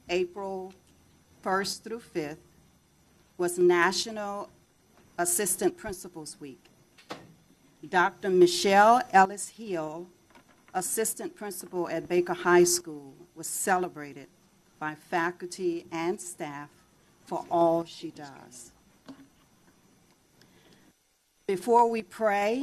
April 1st through 5th, was National Assistant Principals Week. Dr. Michelle Ellis Hill, Assistant Principal at Baker High School, was celebrated by faculty and staff for all she does. Before we pray,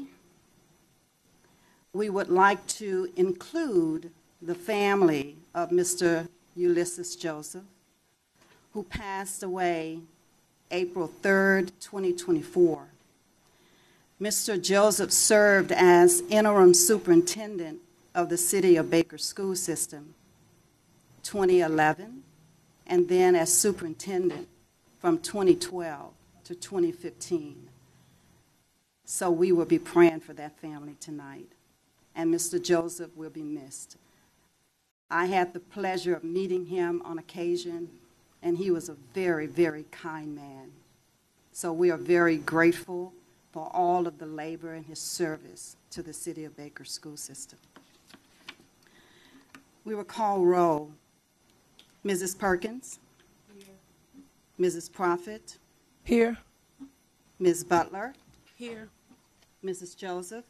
we would like to include the family of Mr. Ulysses Joseph, who passed away April 3rd, 2024. Mr. Joseph served as interim superintendent of the City of Baker School System 2011, and then as superintendent from 2012 to 2015. So we will be praying for that family tonight, and Mr. Joseph will be missed. I had the pleasure of meeting him on occasion, and he was a very, very kind man. So we are very grateful for all of the labor and his service to the City of Baker School System. We will call roll. Mrs. Perkins? Here. Mrs. Prophet? Here. Ms. Butler? Here. Mrs. Joseph?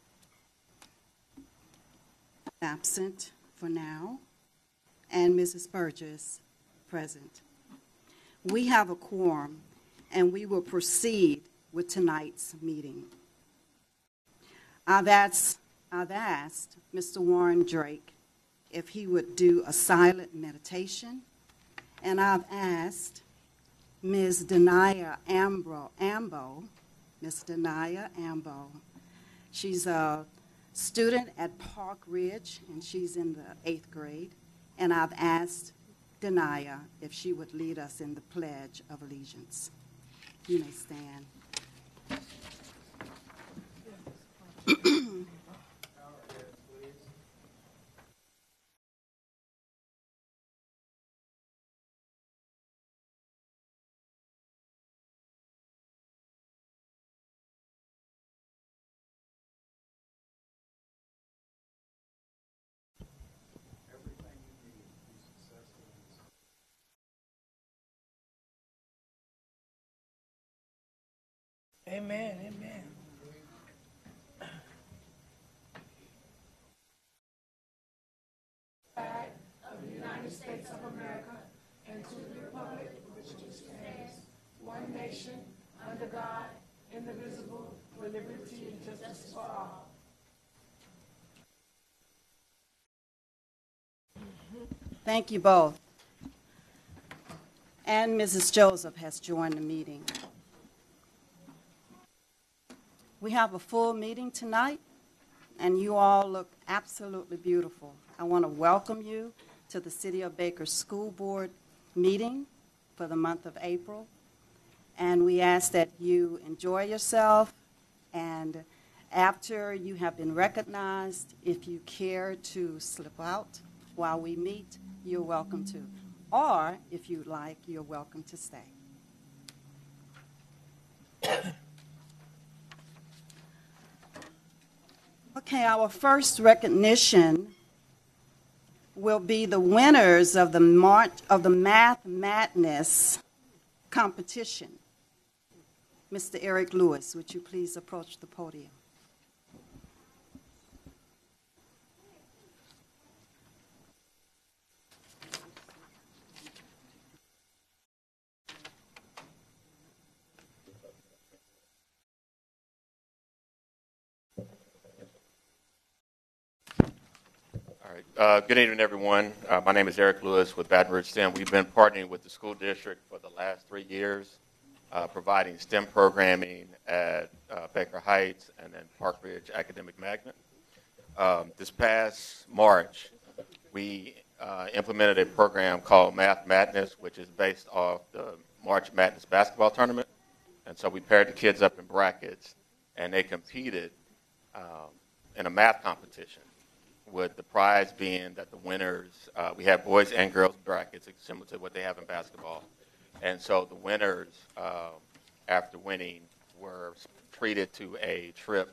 Absent for now. And Mrs. Burgess? Present. We have a quorum, and we will proceed with tonight's meeting. I've asked Mr. Warren Drake if he would do a silent meditation, and I've asked Ms. Denaya Ambo, Ms. Denaya Ambo. She's a student at Park Ridge, and she's in the 8th grade, and I've asked Denaya if she would lead us in the Pledge of Allegiance. You may stand. Amen. Amen. Flag of the United States of America and to the republic which stands, one nation, under God, indivisible, with liberty and justice for all. Thank you both. And Mrs. Joseph has joined the meeting. We have a full meeting tonight, and you all look absolutely beautiful. I want to welcome you to the City of Baker School Board meeting for the month of April. And we ask that you enjoy yourself, and after you have been recognized, if you care to slip out while we meet, you're welcome to. Or, if you'd like, you're welcome to stay. Okay, our first recognition will be the winners of the Math Madness competition. Mr. Eric Lewis, would you please approach the podium? Good evening, everyone. My name is Eric Lewis with Baton Rouge STEM. We've been partnering with the school district for the last 3 years, providing STEM programming at Baker Heights and then Park Ridge Academic Magnet. This past March, we implemented a program called Math Madness, which is based off the March Madness basketball tournament. And so we paired the kids up in brackets, and they competed in a math competition, with the prize being that the winners, we have boys and girls brackets, similar to what they have in basketball. And so the winners, after winning, were treated to a trip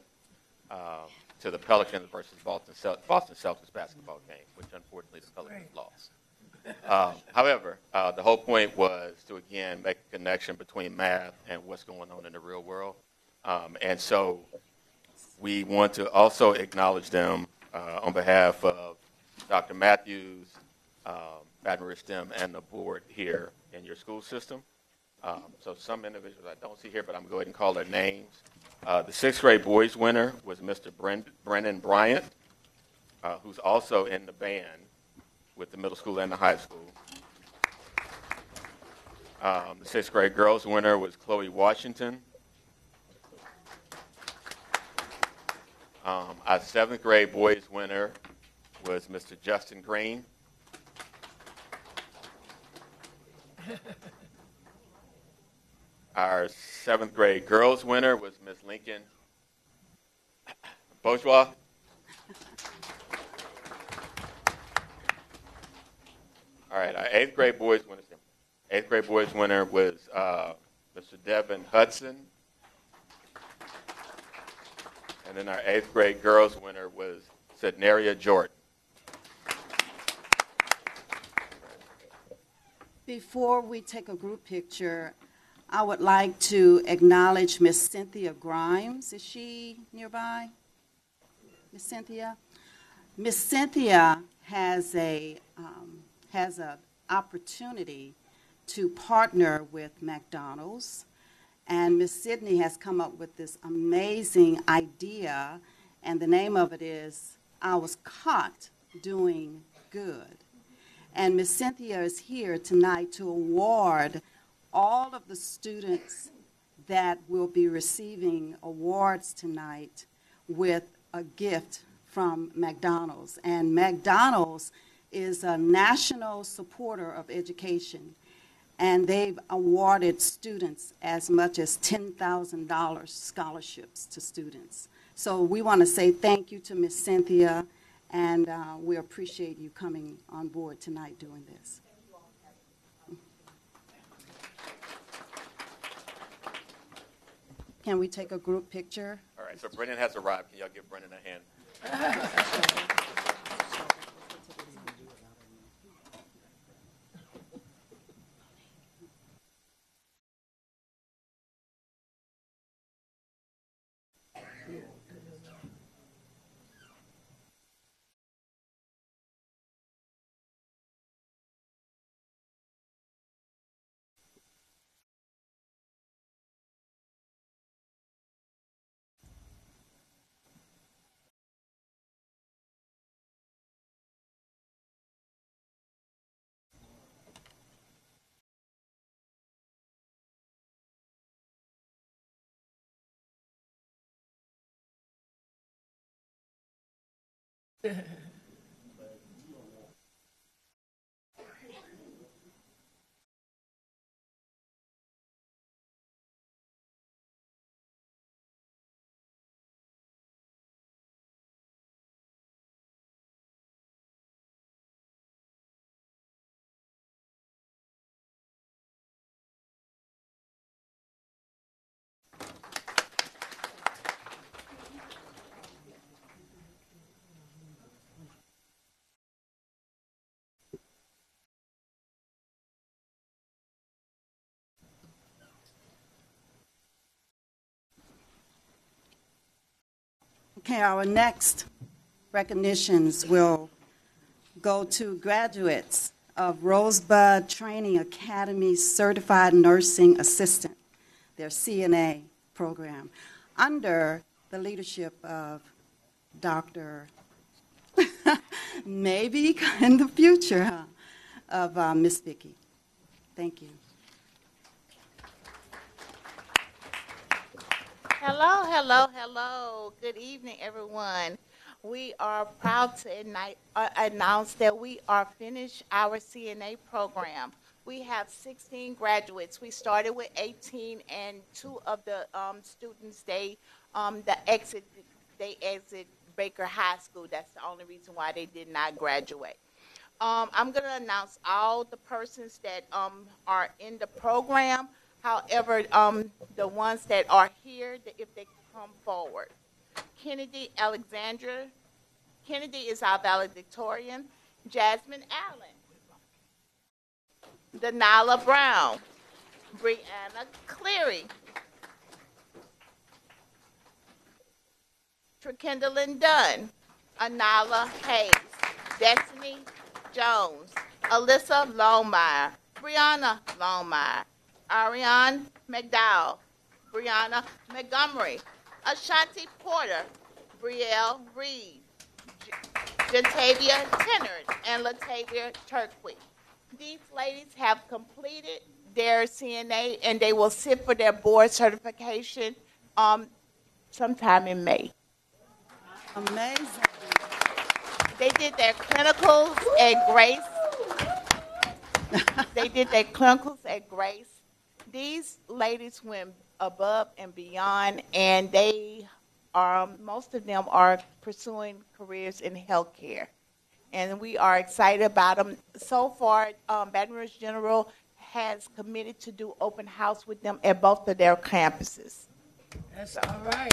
to the Pelicans versus Boston Celtics basketball game, which unfortunately the Pelicans lost. However, the whole point was to, again, make a connection between math and what's going on in the real world. And so we want to also acknowledge them on behalf of Dr. Matthews, Baton Rouge STEM, and the board here in your school system. So some individuals I don't see here, but I'm going to go ahead and call their names. The sixth grade boys winner was Mr. Brennan Bryant, who's also in the band with the middle school and the high school. The sixth grade girls winner was Chloe Washington. Our seventh grade boys winner was Mr. Justin Green. Our seventh grade girls winner was Miss Lincoln Bourgeois. All right, our eighth grade boys winner was Mr. Devin Hudson. And then our eighth grade girls winner was Sednaria Jordan. Before we take a group picture, I would like to acknowledge Miss Cynthia Grimes. Is she nearby? Miss Cynthia? Miss Cynthia has an opportunity to partner with McDonald's, and Miss Sydney has come up with this amazing idea, and the name of it is I Was Caught Doing Good. And Miss Cynthia is here tonight to award all of the students that will be receiving awards tonight with a gift from McDonald's. And McDonald's is a national supporter of education, and they've awarded students as much as $10,000 scholarships to students. So we want to say thank you to Miss Cynthia, and we appreciate you coming on board tonight doing this. Can we take a group picture? All right, so Brennan has arrived. Can y'all give Brennan a hand? Okay, our next recognitions will go to graduates of Rosebud Training Academy Certified Nursing Assistant, their CNA program, under the leadership of Dr. maybe in the future, of Miss Vicki. Thank you. Hello, hello, hello. Good evening, everyone. We are proud to announce that we are finished our CNA program. We have 16 graduates. We started with 18, and 2 of the students, they exit Baker High School. That's the only reason why they did not graduate. I'm going to announce all the persons that are in the program. However, the ones that are here, if they come forward. Kennedy Alexandra. Kennedy is our valedictorian. Jasmine Allen. Denala Brown, Brianna Cleary, Kendallin Dunn, Anala Hayes, Destiny Jones, Alyssa Longmire, Brianna Longmire, Ariane McDowell, Brianna Montgomery, Ashanti Porter, Brielle Reed, Jantavia Tennard, and Latavia Turquie. These ladies have completed their CNA, and they will sit for their board certification sometime in May. Amazing. They did their clinicals at Grace. These ladies went above and beyond, and they are, most of them are pursuing careers in healthcare. And we are excited about them. So far, Baton Rouge General has committed to do open house with them at both of their campuses. That's all right.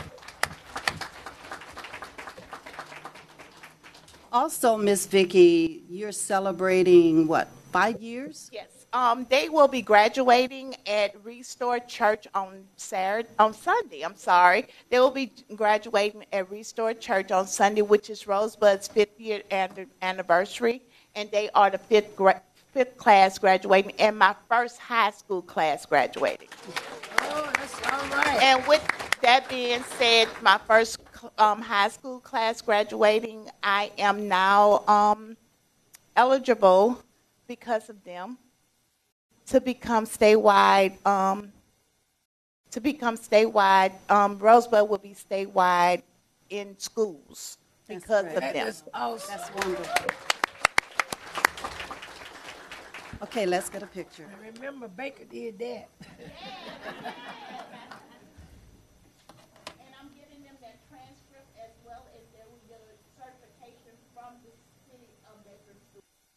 Also, Miss Vicki, you're celebrating, what, 5 years? Yes. They will be graduating at Restore Church on Sunday. They will be graduating at Restore Church on Sunday, which is Rosebud's 5th year anniversary, and they are the fifth class graduating, and my first high school class graduating. Oh, that's all right. And with that being said, my first high school class graduating, I am now eligible because of them to become statewide. Rosebud will be statewide in schools because of That them. is awesome. That's wonderful. Okay, let's get a picture. I remember Baker did that. And I'm giving them that transcript as well as their certification from the city of Bakersfield.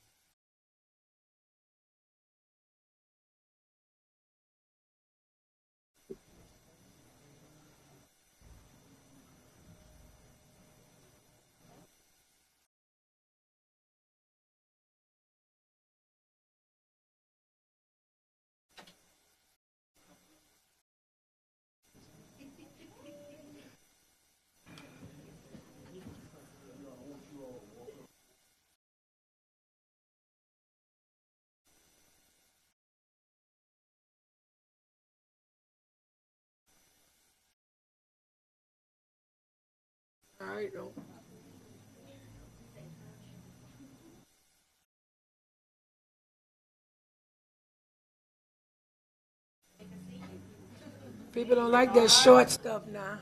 All right, though. People don't like that short stuff now.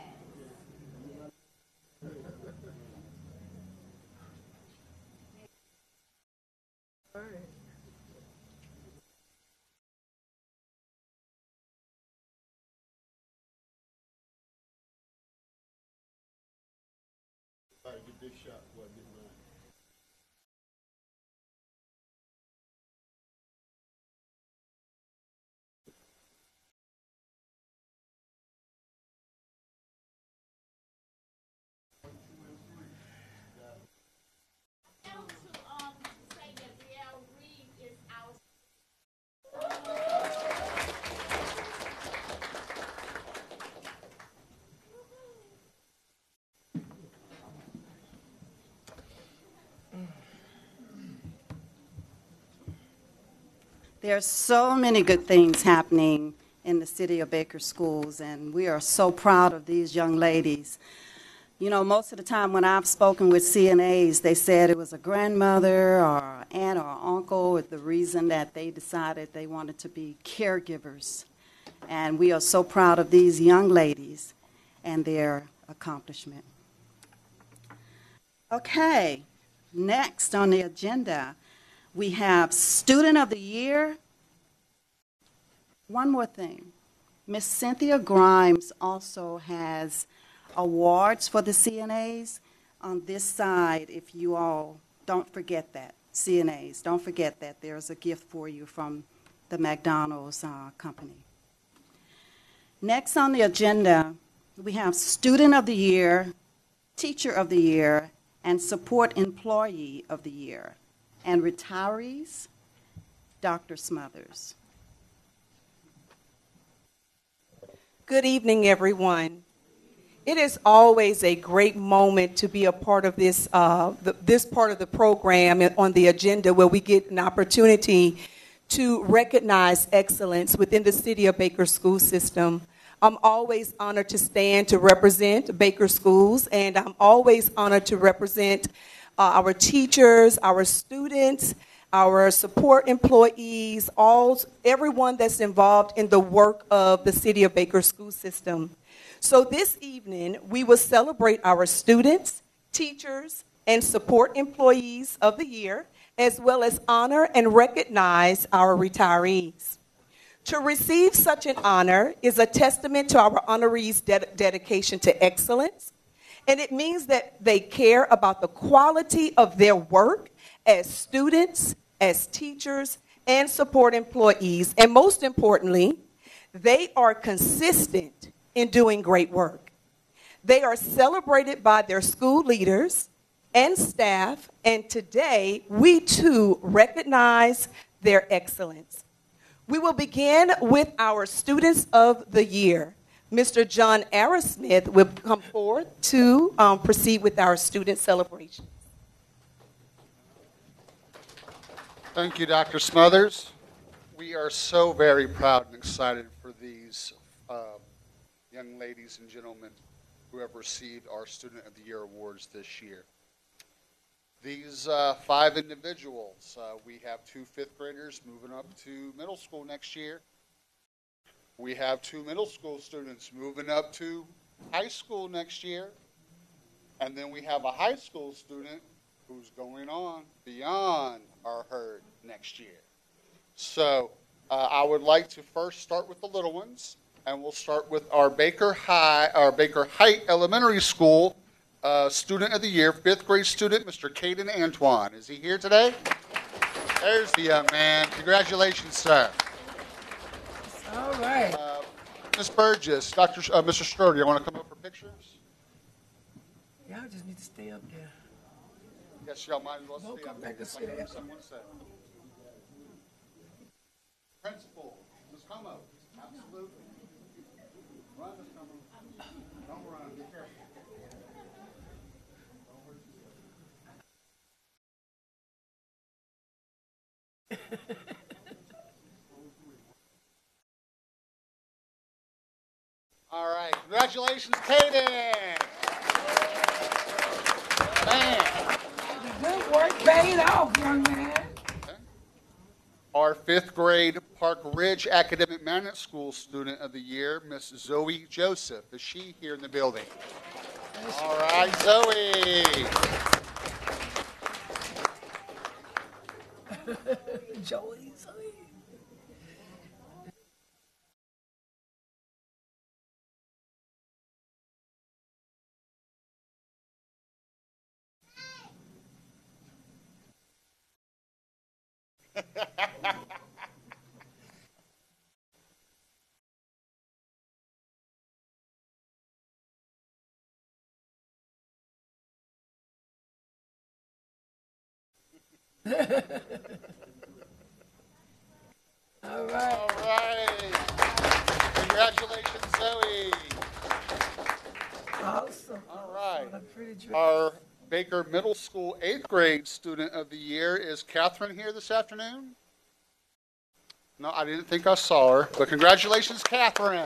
All right. There's so many good things happening in the city of Baker Schools, and we are so proud of these young ladies. You know, most of the time when I've spoken with CNAs, they said it was a grandmother or aunt or uncle with the reason that they decided they wanted to be caregivers. And we are so proud of these young ladies and their accomplishment. Okay, next on the agenda, we have Student of the Year. One more thing. Miss Cynthia Grimes also has awards for the CNAs. On this side, if you all don't forget that, CNAs, don't forget that there's a gift for you from the McDonald's company. Next on the agenda, we have Student of the Year, Teacher of the Year, and Support Employee of the Year. And retirees, Dr. Smothers. Good evening, everyone. It is always a great moment to be a part of this this part of the program on the agenda where we get an opportunity to recognize excellence within the City of Baker School System. I'm always honored to stand to represent Baker Schools, and I'm always honored to represent our teachers, our students, our support employees, everyone that's involved in the work of the City of Baker School System. So this evening, we will celebrate our students, teachers, and support employees of the year, as well as honor and recognize our retirees. To receive such an honor is a testament to our honorees' dedication to excellence, and it means that they care about the quality of their work as students, as teachers, and support employees, and most importantly, they are consistent in doing great work. They are celebrated by their school leaders and staff, and today we too recognize their excellence. We will begin with our Students of the Year. Mr. John Arrowsmith will come forward to proceed with our student celebration. Thank you, Dr. Smothers. We are so very proud and excited for these young ladies and gentlemen who have received our Student of the Year awards this year. These 5 individuals, we have 2 fifth graders moving up to middle school next year. We have 2 middle school students moving up to high school next year. And then we have a high school student who's going on beyond our herd next year. So I would like to first start with the little ones, and we'll start with our Baker Height Elementary School Student of the Year, 5th grade student, Mr. Caden Antoine. Is he here today? There's the young man. Congratulations, sir. All right. Ms. Burgess, Mr. Sturdy, you want to come up for pictures? Y'all just need to stay up there. Yes, y'all might as well Don't stay come up back there. and sit down. Someone said. Principal, Ms. Como, absolutely. Run, Ms. Como. Don't run, be careful. All right, congratulations, Caden. Man. The good work paid off, young man. Our 5th grade Park Ridge Academic Magnet School Student of the Year, Miss Zoe Joseph. Is she here in the building? All right, Zoe. Joey. All right. All right. Congratulations, Zoe. Awesome. All right. What a pretty dress. Our Baker Middle School 8th grade Student of the Year. Is Catherine here this afternoon? No, I didn't think I saw her, but congratulations, Catherine.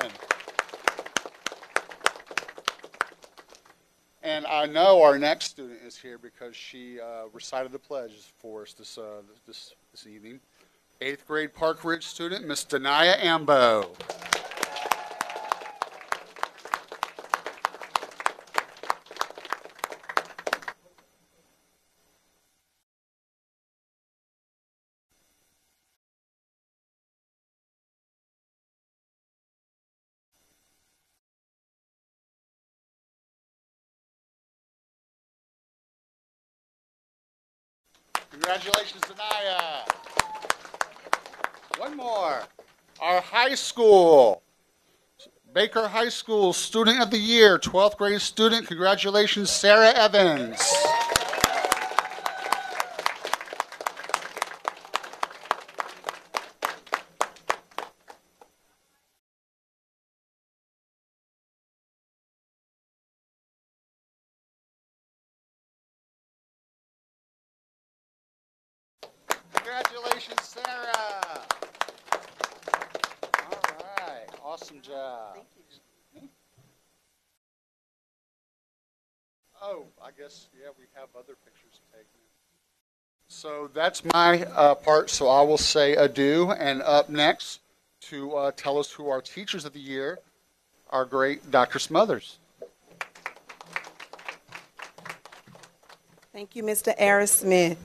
And I know our next student is here because she recited the pledges for us this evening. 8th grade Park Ridge student, Miss Denia Ambo. Congratulations, Denia. One more. Our high school, Baker High School Student of the Year, 12th grade student. Congratulations, Sarah Evans. Awesome job. Thank you. Oh, I guess, yeah, we have other pictures taken. So that's my part, so I will say adieu. And up next to tell us who our Teachers of the Year, our great Dr. Smothers. Thank you, Mr. Aris Smith.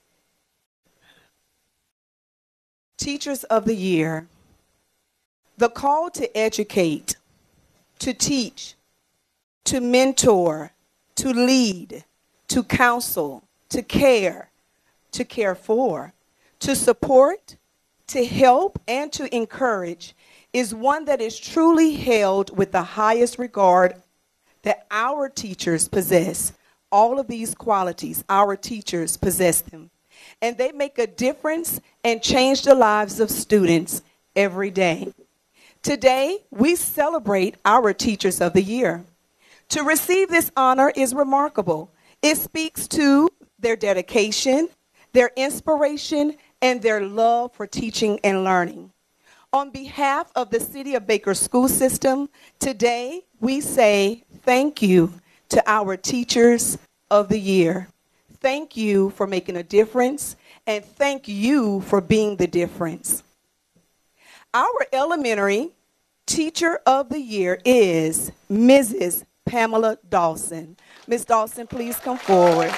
Teachers of the Year. The call to educate, to teach, to mentor, to lead, to counsel, to care for, to support, to help, and to encourage is one that is truly held with the highest regard that our teachers possess. All of these qualities, our teachers possess them. And they make a difference and change the lives of students every day. Today, we celebrate our Teachers of the Year. To receive this honor is remarkable. It speaks to their dedication, their inspiration, and their love for teaching and learning. On behalf of the City of Baker School System, today we say thank you to our Teachers of the Year. Thank you for making a difference, and thank you for being the difference. Our elementary Teacher of the Year is Mrs. Pamela Dawson. Ms. Dawson, please come forward.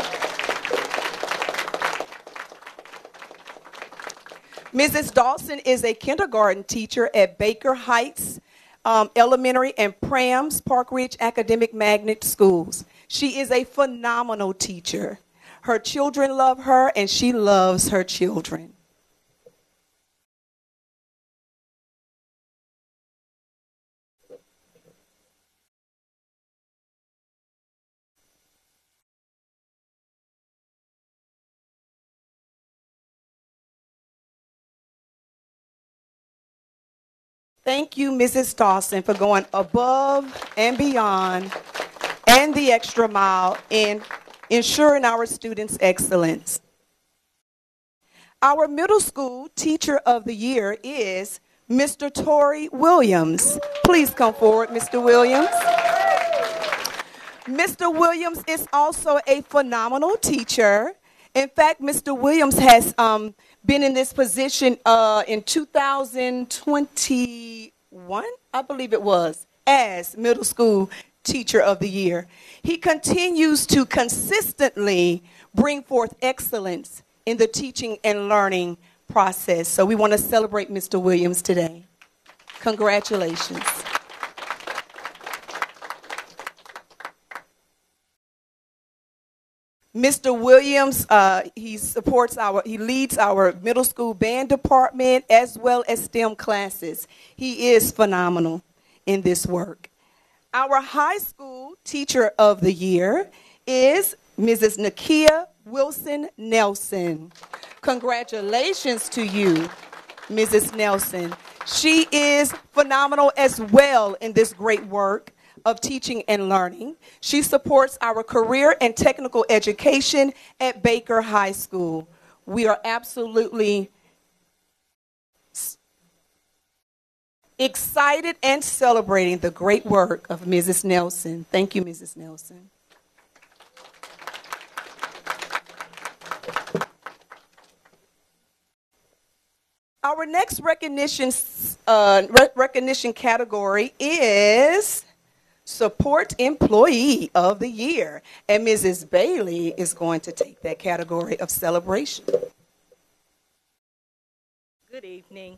Mrs. Dawson is a kindergarten teacher at Baker Heights Elementary and Prams Park Ridge Academic Magnet Schools. She is a phenomenal teacher. Her children love her, and she loves her children. Thank you, Mrs. Dawson, for going above and beyond and the extra mile in ensuring our students' excellence. Our middle school Teacher of the Year is Mr. Torrey Williams. Please come forward, Mr. Williams. Mr. Williams is also a phenomenal teacher. In fact, Mr. Williams has been in this position in 2021, I believe it was, as Middle School Teacher of the Year. He continues to consistently bring forth excellence in the teaching and learning process. So we want to celebrate Mr. Williams today. Congratulations. Mr. Williams, he leads our middle school band department as well as STEM classes. He is phenomenal in this work. Our high school Teacher of the Year is Mrs. Nakia Wilson Nelson. Congratulations to you, Mrs. Nelson. She is phenomenal as well in this great work of teaching and learning. She supports our career and technical education at Baker High School. We are absolutely excited and celebrating the great work of Mrs. Nelson. Thank you, Mrs. Nelson. Our next recognition category is Support Employee of the Year. And Mrs. Bailey is going to take that category of celebration. Good evening.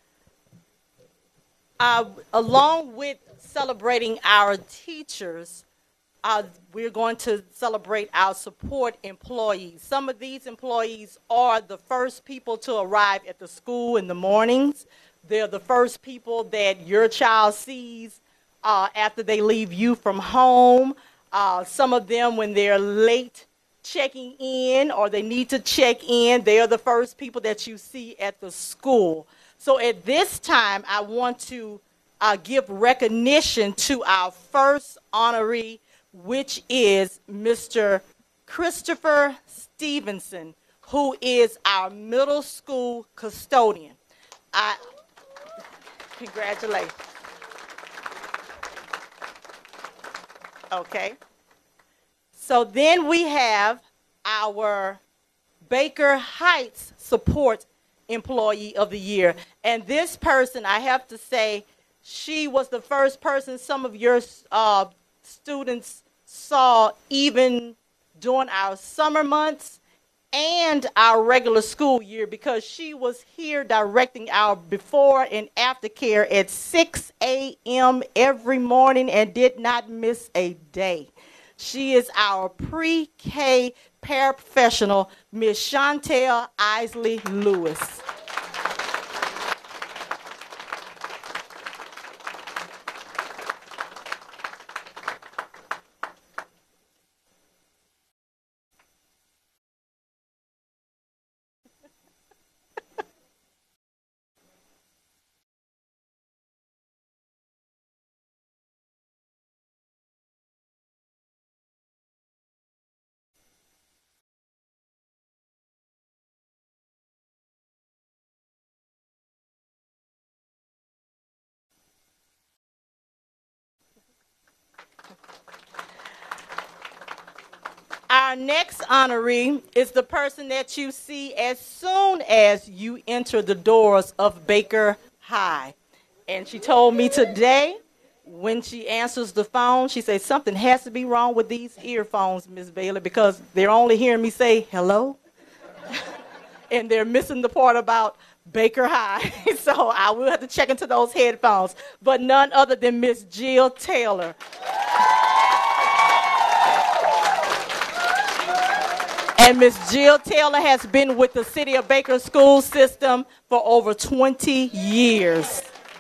Along with celebrating our teachers, we're going to celebrate our support employees. Some of these employees are the first people to arrive at the school in the mornings. They're the first people that your child sees after they leave you from home. Some of them, when they're late checking in or they need to check in, they are the first people that you see at the school. So at this time, I want to give recognition to our first honoree, which is Mr. Christopher Stevenson, who is our middle school custodian. Congratulations. Okay. So then we have our Baker Heights Support Employee of the Year. And this person, I have to say, she was the first person some of your students saw even during our summer months and our regular school year, because she was here directing our before and after care at 6 a.m. every morning and did not miss a day. She is our pre-K paraprofessional, Ms. Chantel Isley Lewis. Our next honoree is the person that you see as soon as you enter the doors of Baker High. And she told me today, when she answers the phone, she says, something has to be wrong with these earphones, Ms. Bailey, because they're only hearing me say hello. And they're missing the part about Baker High. So I will have to check into those headphones. But none other than Miss Jill Taylor. And Ms. Jill Taylor has been with the City of Baker school system for over 20 years.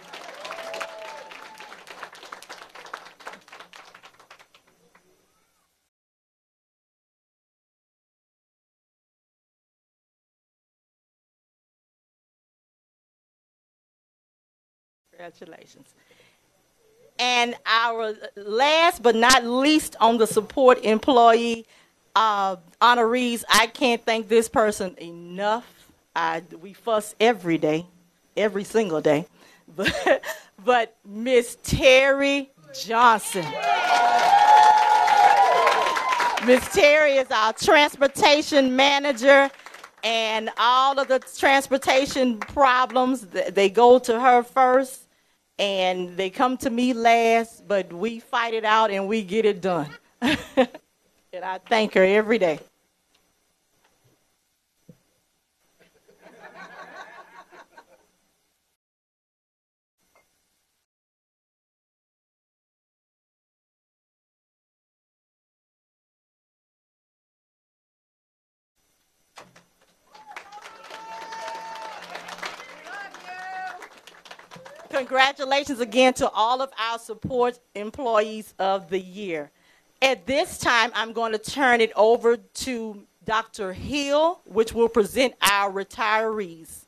Congratulations. And our last but not least on the support employee honorees, I can't thank this person enough. We fuss every day, every single day. But Miss Terry Johnson. Miss Terry is our transportation manager, and all of the transportation problems, they go to her first, and they come to me last, but we fight it out and we get it done. And I thank her every day. Congratulations again to all of our support employees of the year. At this time, I'm going to turn it over to Dr. Hill, which will present our retirees.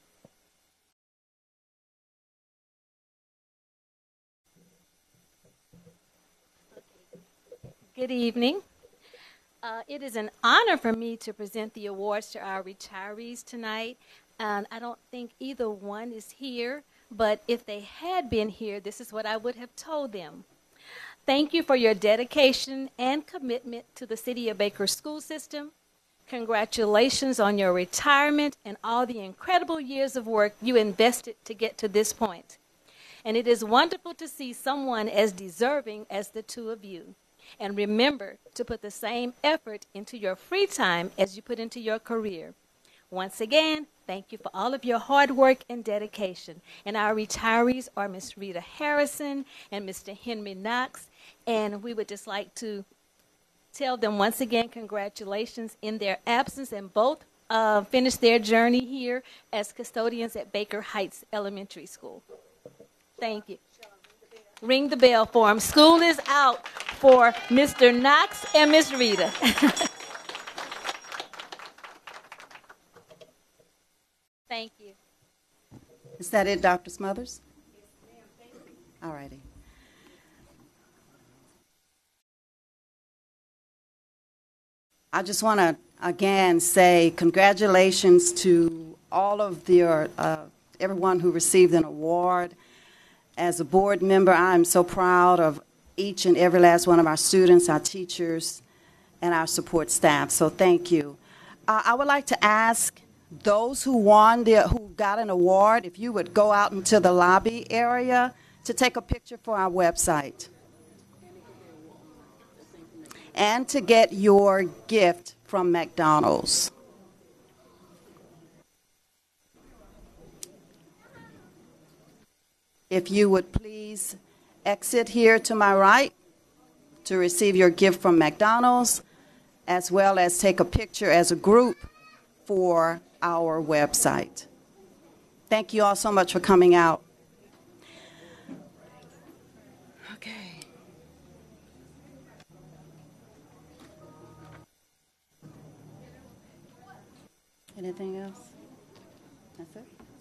Good evening. It is an honor for me to present the awards to our retirees tonight. I don't think either one is here, but if they had been here, this is what I would have told them. Thank you for your dedication and commitment to the City of Baker school system. Congratulations on your retirement and all the incredible years of work you invested to get to this point. And it is wonderful to see someone as deserving as the two of you. And remember to put the same effort into your free time as you put into your career. Once again, thank you for all of your hard work and dedication. And our retirees are Miss Rita Harrison and Mr. Henry Knox. And we would just like to tell them once again congratulations in their absence, and both finished their journey here as custodians at Baker Heights Elementary School. Thank you. Ring the bell for them. School is out for Mr. Knox and Miss Rita. Thank you. Is that it, Dr. Smothers? Yes, ma'am. Thank you. All righty. I just want to again say congratulations to all of the everyone who received an award. As a board member, I am so proud of each and every last one of our students, our teachers, and our support staff. So thank you. I would like to ask those who who got an award, if you would go out into the lobby area to take a picture for our website. And to get your gift from McDonald's. If you would please exit here to my right to receive your gift from McDonald's, as well as take a picture as a group for our website. Thank you all so much for coming out. Okay. Anything else? That's it?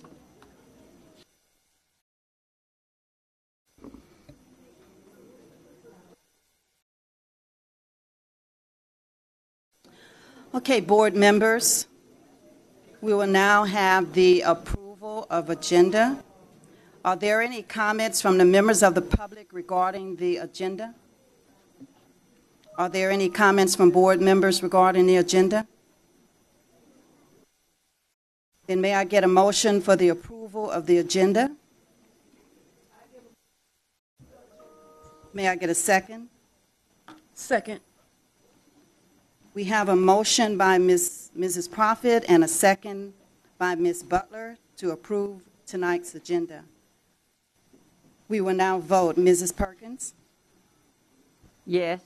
Okay, board members, we will now have the approval of agenda. Are there any comments from the members of the public regarding the agenda? Are there any comments from board members regarding the agenda? Then may I get a motion for the approval of the agenda? May I get a second? Second. We have a motion by Mrs. Prophet and a second by Ms. Butler to approve tonight's agenda. We will now vote. Mrs. Perkins? Yes.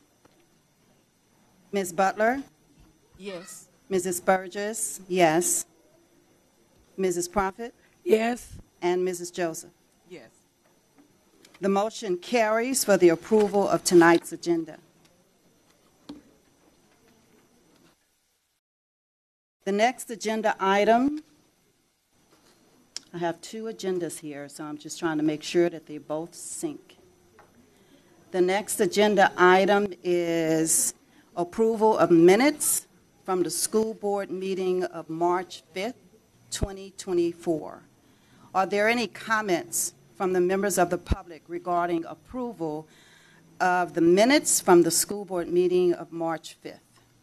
Ms. Butler? Yes. Mrs. Burgess? Yes. Mrs. Prophet? Yes. And Mrs. Joseph? Yes. The motion carries for the approval of tonight's agenda. The next agenda item, I have two agendas here, so I'm just trying to make sure that they both sync. The next agenda item is approval of minutes from the school board meeting of March 5th, 2024. Are there any comments from the members of the public regarding approval of the minutes from the school board meeting of March 5th?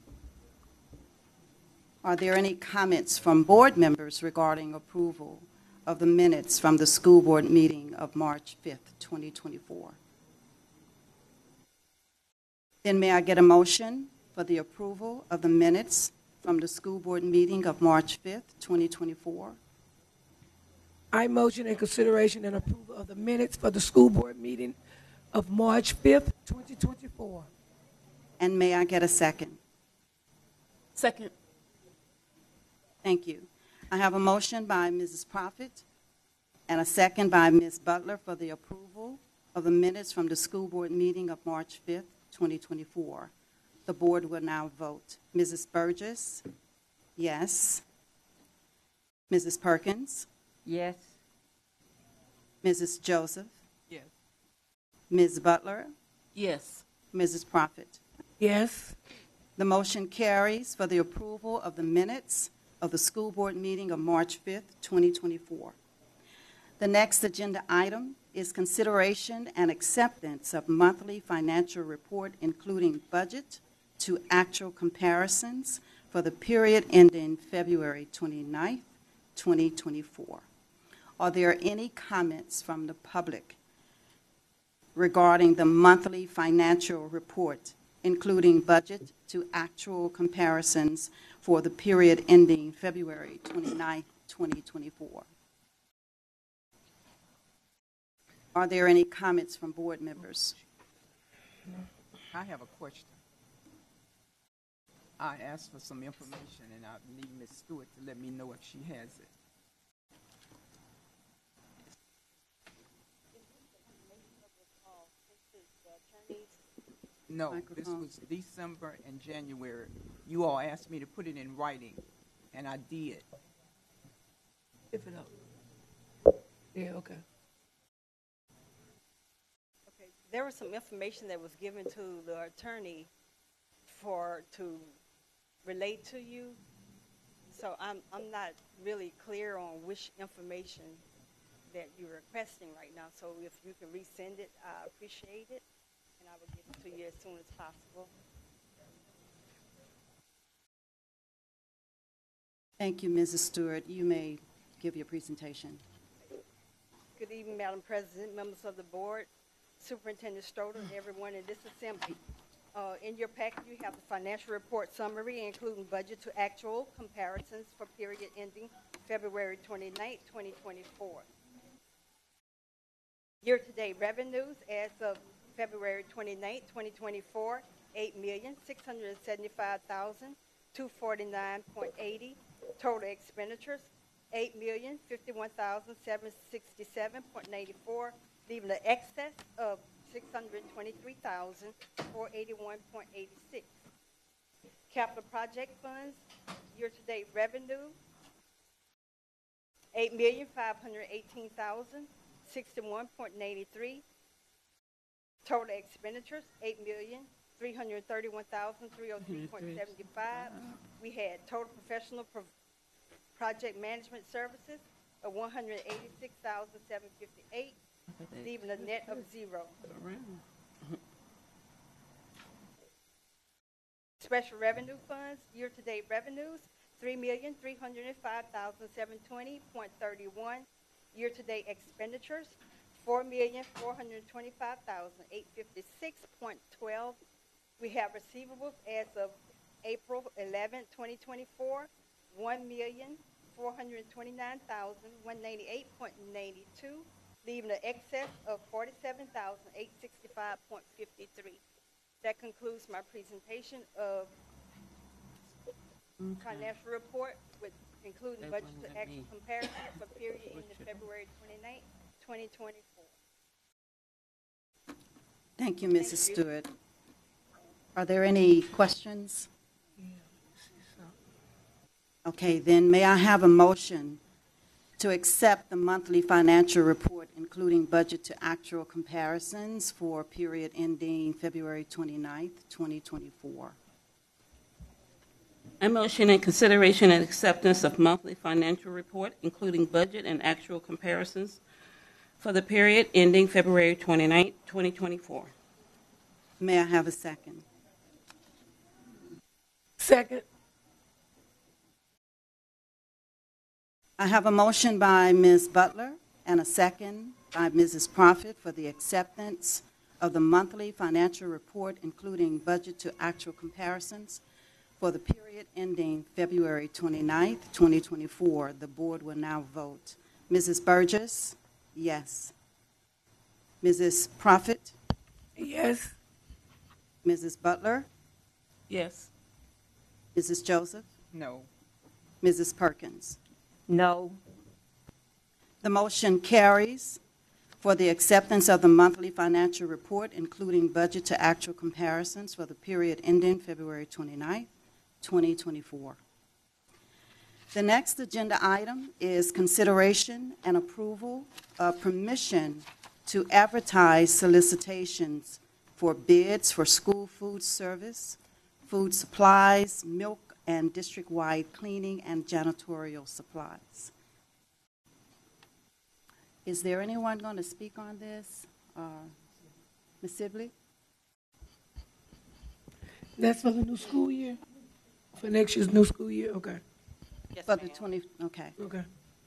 Are there any comments from board members regarding approval of the minutes from the school board meeting of March 5th, 2024? Then may I get a motion for the approval of the minutes from the school board meeting of March 5th, 2024? I motion in consideration and approval of the minutes for the school board meeting of March 5th, 2024. And may I get a second? Second. Thank you. I have a motion by Mrs. Prophet and a second by Ms. Butler for the approval of the minutes from the school board meeting of March 5th, 2024. The board will now vote. Mrs. Burgess? Yes. Mrs. Perkins? Yes. Mrs. Joseph? Yes. Ms. Butler? Yes. Mrs. Prophet? Yes. The motion carries for the approval of the minutes of the school board meeting of March 5th, 2024. The next agenda item is consideration and acceptance of monthly financial report, including budget to actual comparisons for the period ending February 29th, 2024. Are there any comments from the public regarding the monthly financial report, including budget to actual comparisons for the period ending February 29th, 2024? Are there any comments from board members? I have a question. I asked for some information, and I need Ms. Stewart to let me know if she has it. No, this Microphone. was December and January. You all asked me to put it in writing, and I did. Lift it up. Yeah, okay. Okay, there was some information that was given to the attorney to relate to you. So I'm not really clear on which information that you're requesting right now. So if you can resend it, I appreciate it. and I will get it to you as soon as possible. Thank you, Mrs. Stewart. You may give your presentation. Good evening, Madam President, members of the board, Superintendent Stroder, and everyone in this assembly. In your packet, you have the financial report summary, including budget to actual comparisons for period ending February 29, 2024. Year-to-date revenues as of February 29, 2024, $8,675,249.80. Total expenditures, $8,051,767.84, leaving an excess of $623,481.86. Capital project funds, year-to-date revenue, $8,518,061.83. Total expenditures, $8,331,303.75. We had total professional project management services of $186,758, leaving a net of zero. Special revenue funds, year-to-date revenues, $3,305,720.31. Year-to-date expenditures, $4,425,856.12. We have receivables as of April 11, 2024, $1,429,198.92, leaving an excess of $47,865.53. That concludes my presentation of financial report, with including budget to actual comparison for period ending February 29, 2024. Thank you, Mrs. Stewart. Are there any questions? Okay, then may I have a motion to accept the monthly financial report, including budget to actual comparisons for period ending February 29th, 2024. I motion in consideration and acceptance of monthly financial report, including budget and actual comparisons for the period ending February 29th, 2024. May I have a second? Second. I have a motion by Ms. Butler and a second by Mrs. Prophet for the acceptance of the monthly financial report, including budget to actual comparisons for the period ending February 29th, 2024. The board will now vote. Mrs. Burgess? Yes. Mrs. Prophet? Yes. Mrs. Butler? Yes. Mrs. Joseph? No. Mrs. Perkins? No. The motion carries for the acceptance of the monthly financial report, including budget to actual comparisons for the period ending February 29th, 2024. The next agenda item is consideration and approval of permission to advertise solicitations for bids for school food service, food supplies, milk, and district-wide cleaning and janitorial supplies. Is there anyone going to speak on this? Ms. Sibley? That's for the new school year? For next year's new school year? Okay. Yes, For ma'am. the 20, okay. Okay.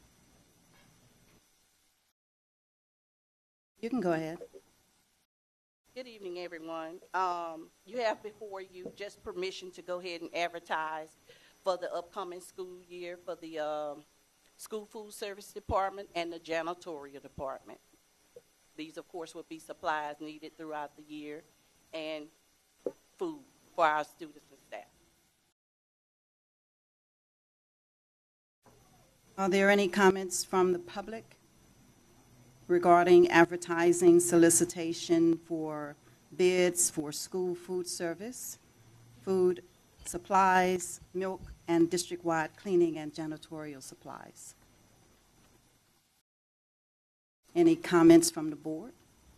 You can go ahead. Good evening, everyone. You have before you just permission to go ahead and advertise for the upcoming school year for the school food service department and the janitorial department. These, of course, would be supplies needed throughout the year and food for our students and staff. Are there any comments from the public regarding advertising solicitation for bids for school food service, food supplies, milk, and district-wide cleaning and janitorial supplies? Any comments from the board?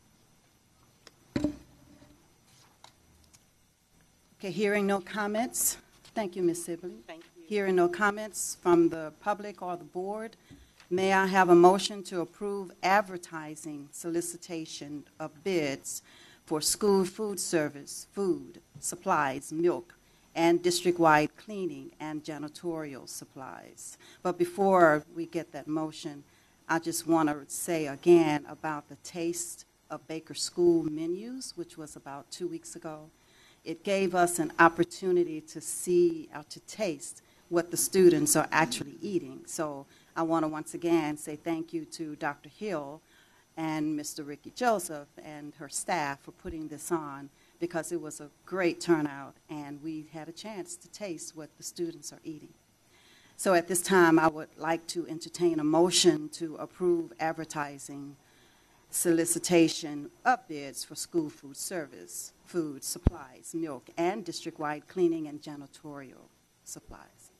Okay, hearing no comments. Thank you, Ms. Sibley. Thank you. Hearing no comments from the public or the board, may I have a motion to approve advertising solicitation of bids for school food service, food, supplies, milk, and district-wide cleaning and janitorial supplies. But before we get that motion, I just want to say again about the Taste of Baker School menus, which was about 2 weeks ago. It gave us an opportunity to see or to taste what the students are actually eating. So I want to once again say thank you to Dr. Hill and Mr. Ricky Joseph and her staff for putting this on, because it was a great turnout and we had a chance to taste what the students are eating. So at this time, I would like to entertain a motion to approve advertising solicitation of bids for school food service, food, supplies, milk, and district-wide cleaning and janitorial supplies.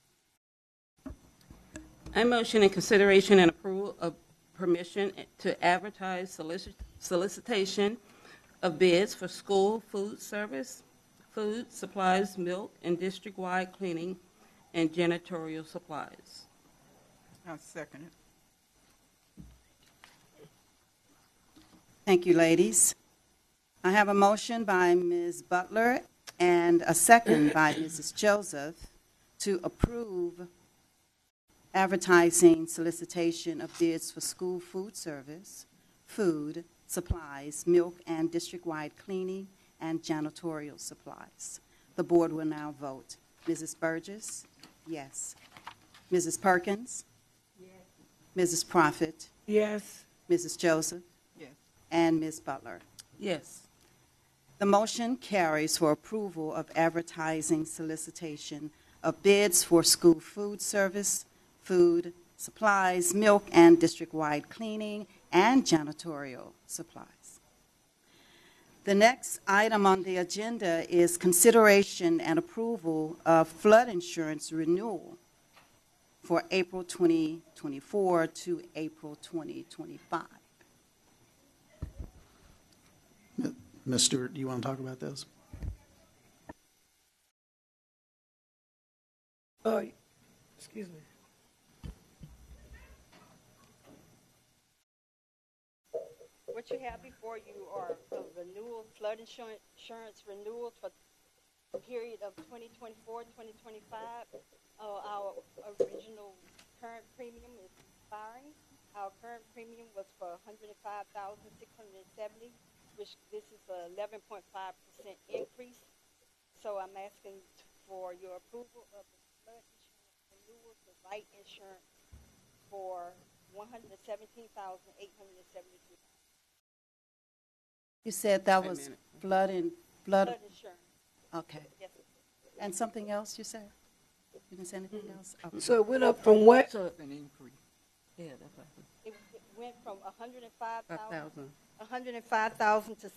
I motion in consideration and approval of permission to advertise solicitation of bids for school food service, food, supplies, milk, and district-wide cleaning and janitorial supplies. I'll second it. Thank you, ladies. I have a motion by Ms. Butler and a second by Mrs. Joseph to approve advertising solicitation of bids for school food service, food, supplies, milk, and district-wide cleaning and janitorial supplies. The board will now vote. Mrs. Burgess? Yes. Mrs. Perkins? Yes. Mrs. Prophet? Yes. Mrs. Joseph? Yes. And Ms. Butler? Yes. The motion carries for approval of advertising solicitation of bids for school food service, food, supplies, milk, and district-wide cleaning and janitorial supplies. The next item on the agenda is consideration and approval of flood insurance renewal for April 2024 to April 2025. Ms. Stewart, do you want to talk about this? Excuse me. What you have before you are the renewal, flood insurance renewal for the period of 2024-2025. Our original current premium is expiring. Our current premium was for $105,670, which this is an 11.5% increase. So I'm asking for your approval of the flood insurance renewal to light insurance for $117,872. You said that was flood Flood insurance. Okay. Yes. And something else you said? You didn't say anything else? Okay. So it went up from what? So An increase. yeah, that's right. It went from 105,000 to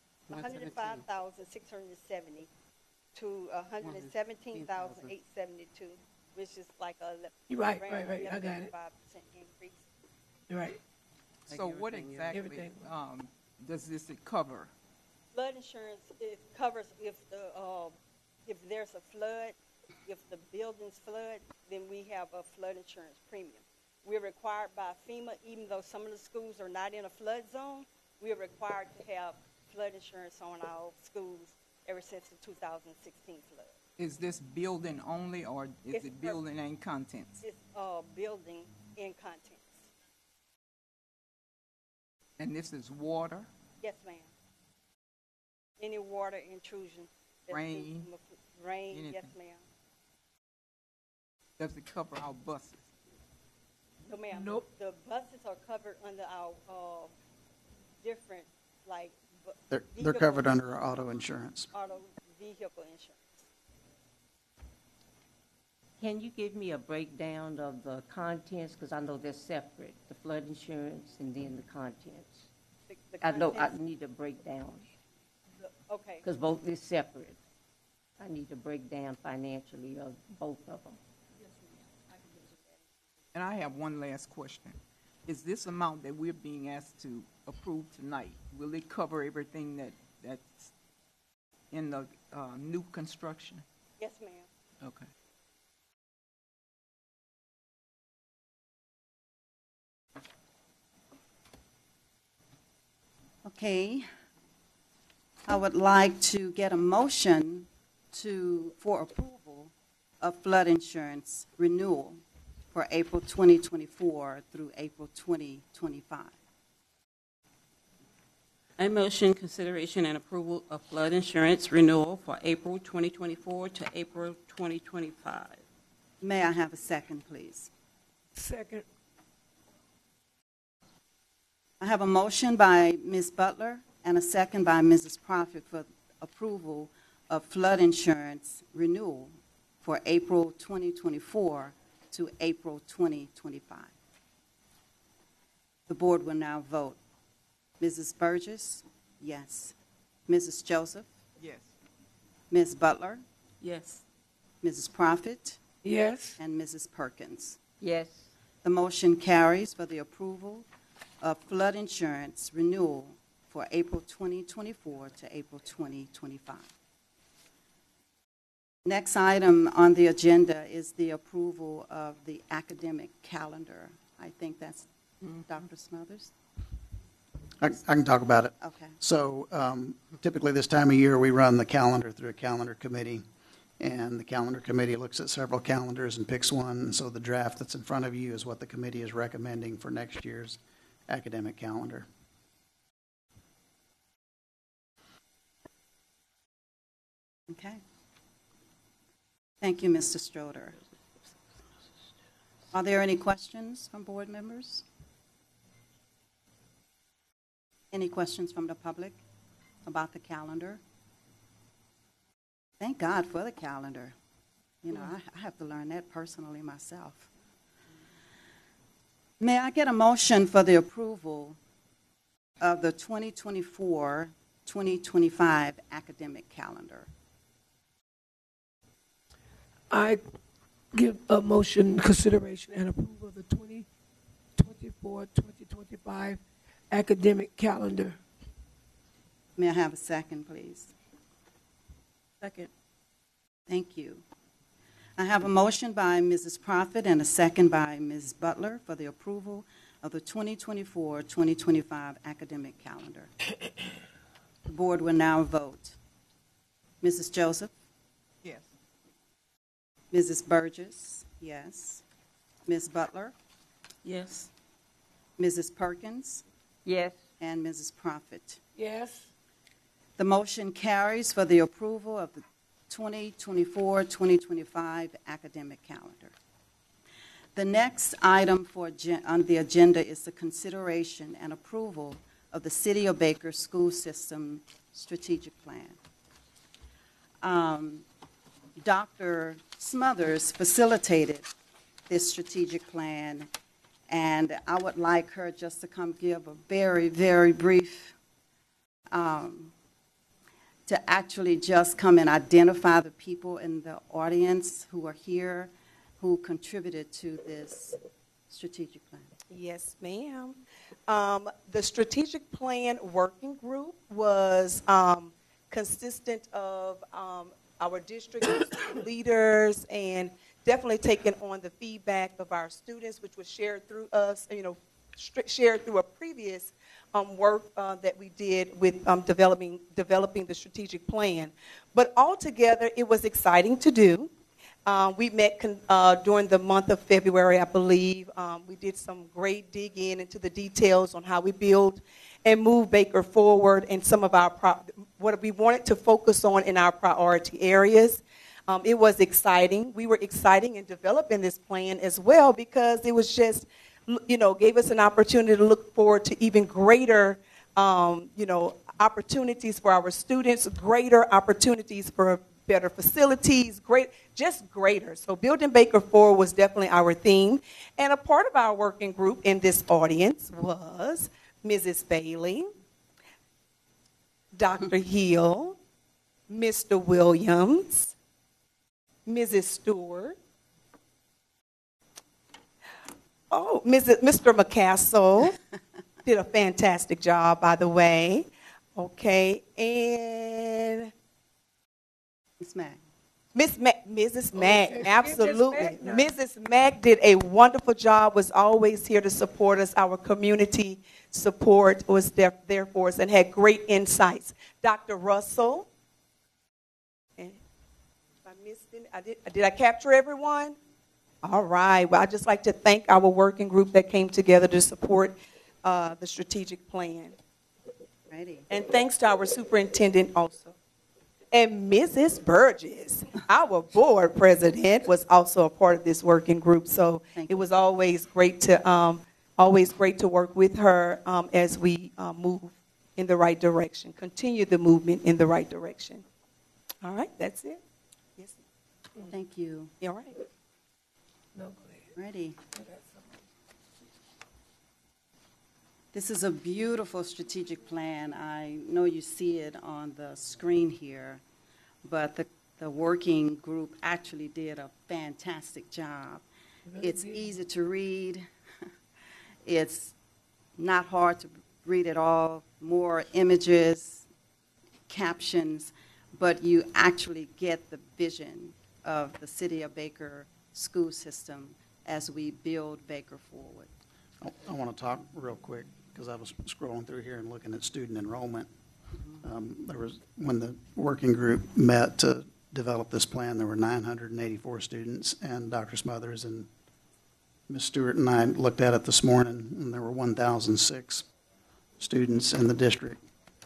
105,670 to 117,872, which is like a Right. I got it. 5% increase. Right. So what exactly does this cover? Flood insurance, it covers if there's a flood, if the buildings flood, then we have a flood insurance premium. We're required by FEMA, even though some of the schools are not in a flood zone, we're required to have flood insurance on our schools ever since the 2016 flood. Is this building only, or is it building and contents? It's building and contents. And this is water? Yes, ma'am. Any water intrusion. Rain? Rain, Anything. yes, ma'am. Does it cover our buses? No, ma'am. Nope. The buses are covered under our different, like, They're covered under our auto insurance. auto vehicle insurance. Can you give me a breakdown of the contents? Because I know they're separate, the flood insurance and then the contents. The I know I contents- need a breakdown Okay. because both is separate. I need a breakdown financially of both of them. And I have one last question. Is this amount that we're being asked to approve tonight, will it cover everything that's in the new construction? Yes, ma'am. Okay. Okay. I would like to get a motion for approval of flood insurance renewal for April 2024 through April 2025. I motion consideration and approval of flood insurance renewal for April 2024 to April 2025. May I have a second, please? Second. I have a motion by Ms. Butler and a second by Mrs. Prophet for approval of flood insurance renewal for April 2024 to April 2025. The board will now vote. Mrs. Burgess? Yes. Mrs. Joseph? Yes. Ms. Butler? Yes. Mrs. Prophet? Yes. And Mrs. Perkins? Yes. The motion carries for the approval of flood insurance renewal for April 2024 to April 2025. Next item on the agenda is the approval of the academic calendar. I think that's Dr. Smothers. I can talk about it. Okay. So typically this time of year, we run the calendar through a calendar committee, and the calendar committee looks at several calendars and picks one. And so the draft that's in front of you is what the committee is recommending for next year's academic calendar. Okay. Thank you, Mr. Stroder. Are there any questions from board members? Any questions from the public about the calendar? Thank God for the calendar. You know, I have to learn that personally myself. May I get a motion for the approval of the 2024-2025 academic calendar? I give a motion consideration and approval of the 2024-2025 academic calendar. May I have a second, please? Second. Thank you. I have a motion by Mrs. Prophet and a second by Ms. Butler for the approval of the 2024-2025 academic calendar. The board will now vote. Mrs. Joseph? Yes. Mrs. Burgess? Yes. Ms. Butler? Yes. Mrs. Perkins? Yes. And Mrs. Prophet? Yes. The motion carries for the approval of the 2024-2025 academic calendar. The next item on the agenda is the consideration and approval of the City of Baker School System Strategic Plan. Dr. Smothers facilitated this strategic plan, and I would like her just to come give a very, very brief to actually just come and identify the people in the audience who are here who contributed to this strategic plan. Yes, ma'am. The strategic plan working group was consistent of our district leaders and definitely taking on the feedback of our students, which was shared through us, shared through a previous work that we did with developing the strategic plan. But altogether, it was exciting to do. We met during the month of February, I believe. We did some great digging into the details on how we build and move Baker forward and some of our what we wanted to focus on in our priority areas. It was exciting. We were exciting in developing this plan as well because it was just, gave us an opportunity to look forward to even greater, opportunities for our students, greater opportunities for better facilities, just greater. So building Baker forward was definitely our theme. And a part of our working group in this audience was Mrs. Bailey, Dr. Hill, Mr. Williams, Mrs. Stewart, Mr. McCassell did a fantastic job, by the way. Okay, and Ms. Mack. Mrs. Mack, Mrs. absolutely. Mack now. Mrs. Mack did a wonderful job, was always here to support us. Our community support was there for us and had great insights. Dr. Russell. And if I missed it, did I capture everyone? All right. Well, I'd just like to thank our working group that came together to support the strategic plan. Ready. And thanks to our superintendent also. And Mrs. Burgess, our board president, was also a part of this working group. So it was always great to work with her as we move in the right direction, continue the movement in the right direction. All right, that's it. Yes. Thank you. All right. No, go ahead. Ready. This is a beautiful strategic plan. I know you see it on the screen here, but the working group actually did a fantastic job. It's easy to read. It's not hard to read at all. More images, captions, but you actually get the vision of the City of Baker school system as we build Baker forward. I want to talk real quick, because I was scrolling through here and looking at student enrollment. When the working group met to develop this plan, there were 984 students, and Dr. Smothers and Ms. Stewart and I looked at it this morning, and there were 1,006 students in the district.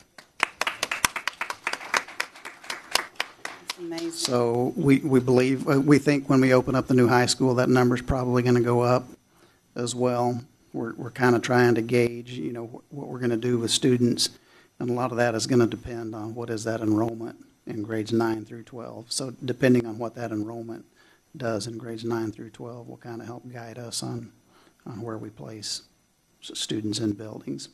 It's amazing. So we think when we open up the new high school, that number's probably going to go up as well. We're kind of trying to gauge, what we're going to do with students, and a lot of that is going to depend on what is that enrollment in grades 9 through 12. So depending on what that enrollment does in grades 9 through 12 will kind of help guide us on where we place students in buildings.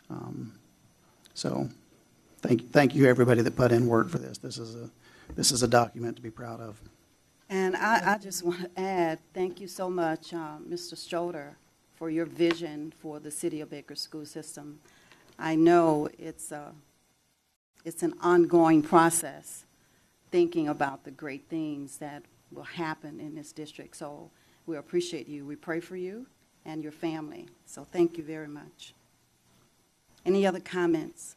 So thank you everybody that put in work for this. This is a document to be proud of. And I just want to add, thank you so much, Mr. Stroder, for your vision for the City of Baker school system. I know it's an ongoing process, thinking about the great things that will happen in this district. So we appreciate you. We pray for you and your family. So thank you very much. Any other comments?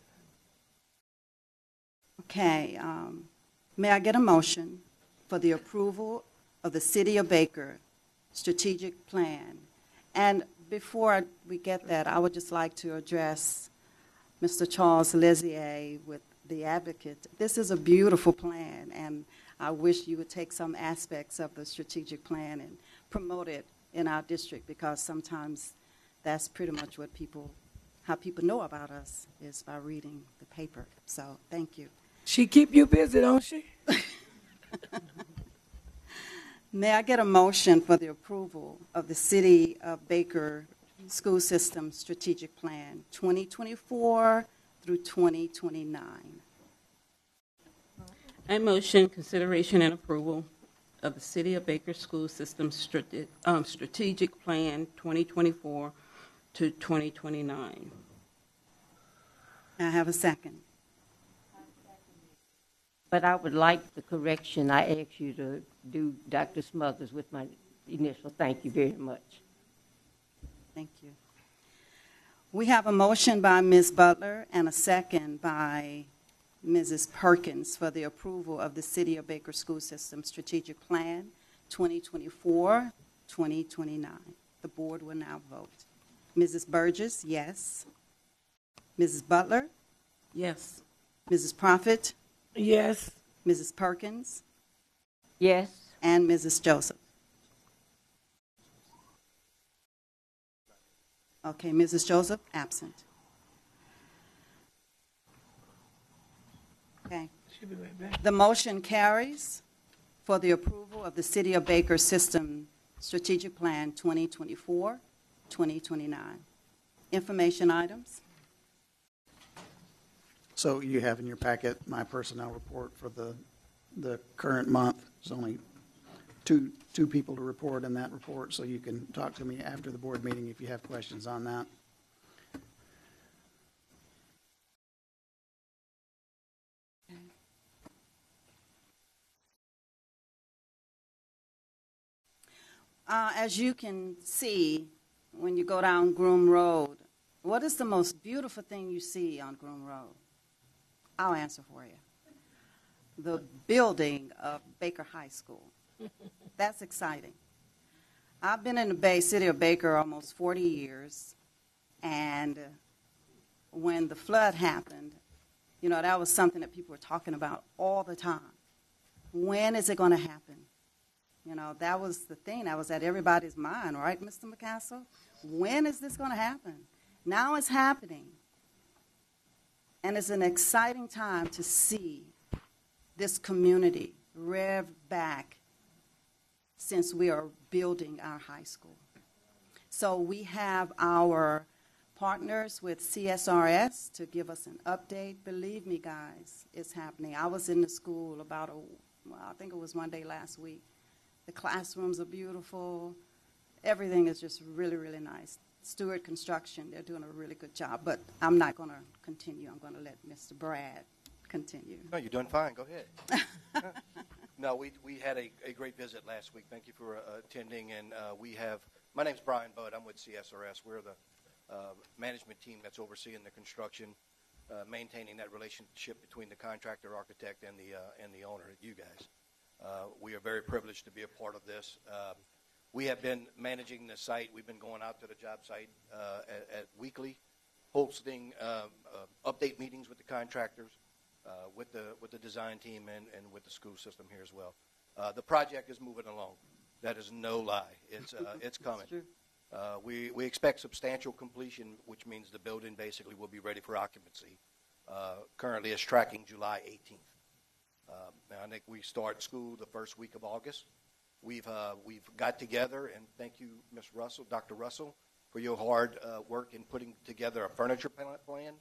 Okay. May I get a motion for the approval of the City of Baker strategic plan? And before we get that, I would just like to address Mr. Charles Lezier with the Advocate. This is a beautiful plan, and I wish you would take some aspects of the strategic plan and promote it in our district, because sometimes that's pretty much how people know about us is by reading the paper. So thank you. She keep you busy, don't she? May I get a motion for the approval of the City of Baker School System Strategic Plan 2024 through 2029? I motion consideration and approval of the City of Baker School System Strategic Plan 2024 to 2029. I have a second. But I would like the correction. I asked you to do Dr. Smothers with my initial. Thank you very much. Thank you. We have a motion by Ms. Butler and a second by Mrs. Perkins for the approval of the City of Baker School System Strategic Plan 2024-2029. The board will now vote. Mrs. Burgess, yes. Mrs. Butler? Yes. Mrs. Prophet? Yes. Mrs. Perkins? Yes. And Mrs. Joseph? Okay, Mrs. Joseph, absent. Okay. She'll be right back. The motion carries for the approval of the City of Baker System Strategic Plan 2024-2029. Information items? So you have in your packet my personnel report for the current month. There's only two people to report in that report, so you can talk to me after the board meeting if you have questions on that. As you can see, when you go down Groom Road, what is the most beautiful thing you see on Groom Road? I'll answer for you. The building of Baker High School. That's exciting. I've been in the Bay City of Baker almost 40 years, and when the flood happened, you know, that was something that people were talking about all the time. When is it going to happen? You know, that was the thing that was at everybody's mind, right, Mr. McCassell? When is this going to happen? Now it's happening. And it's an exciting time to see this community rev back since we are building our high school. So we have our partners with CSRS to give us an update. Believe me, guys, it's happening. I was in the school I think it was one day last week. The classrooms are beautiful. Everything is just really, really nice. Stewart Construction, they're doing a really good job. But I'm not going to continue. I'm going to let Mr. Brad continue. No, you're doing fine. Go ahead. No, we had a great visit last week. Thank you for attending. And my name's Brian Budd. I'm with CSRS. We're the management team that's overseeing the construction, maintaining that relationship between the contractor, architect, and the owner, you guys. We are very privileged to be a part of this. We have been managing the site. We've been going out to the job site at weekly, hosting update meetings with the contractors, with the design team, and with the school system here as well. The project is moving along. That is no lie. It's coming. We expect substantial completion, which means the building basically will be ready for occupancy. Currently, it's tracking July 18th. I think we start school the first week of August. We've got together, and thank you, Ms. Russell, Dr. Russell, for your hard work in putting together a furniture plan.